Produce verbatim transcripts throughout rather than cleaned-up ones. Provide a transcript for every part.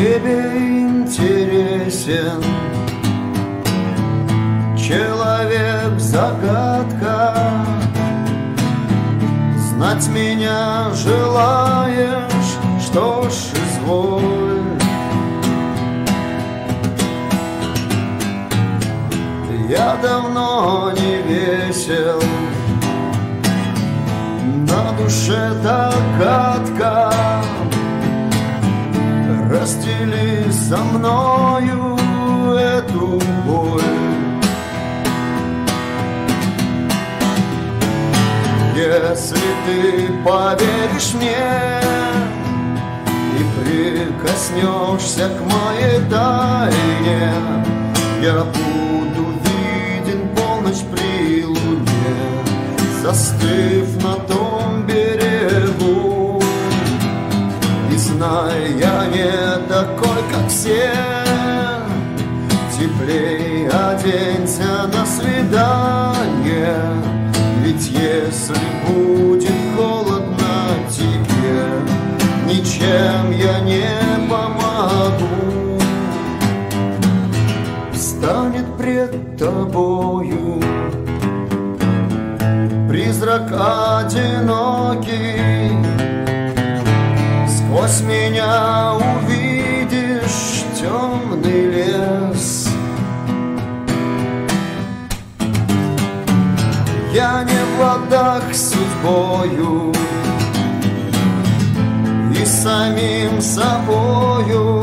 тебе интересен человек-загадка. Знать меня желаешь, что ж, изволь. Я давно не весел, на душе догадка. Раздели со мною эту боль. Если ты поверишь мне и прикоснешься к моей тайне, я буду виден полночь при луне, застыв на том берегу. И знай, я не такой, как все, теплей оденься на свидание. Ведь если будет холодно тебе, ничем я не помогу. Встанет пред тобою призрак одинокий, сквозь меня увидишь темный лес. Я не в ладах с судьбою и самим собою.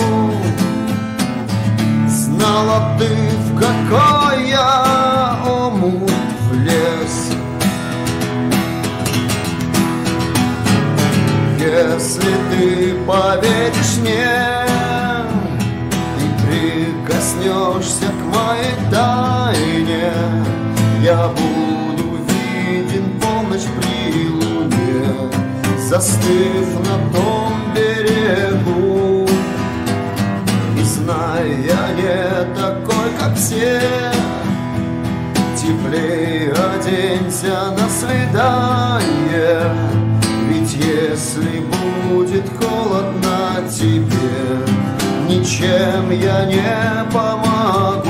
Знала ты, в какой я омут влез. Если ты поверишь мне и прикоснешься к моей тайне, я буду полночь при луне, застыв на том берегу. И знай, я не такой, как все, теплей оденься на свидание. Ведь если будет холодно тебе, ничем я не помогу.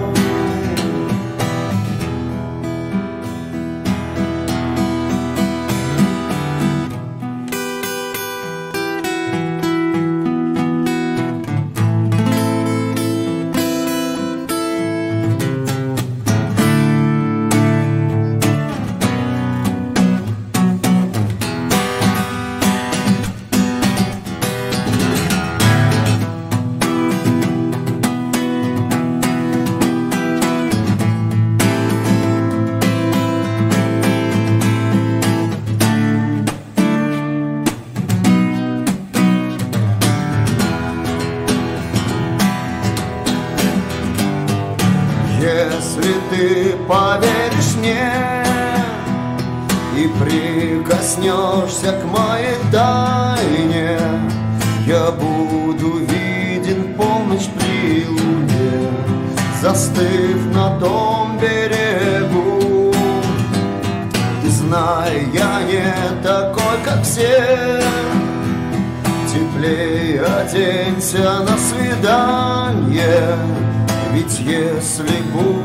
Если ты поверишь мне и прикоснешься к моей тайне, я буду виден полночь при луне, застыв на том берегу. И знай, я не такой, как все, теплей оденься на свидание. Ведь если будет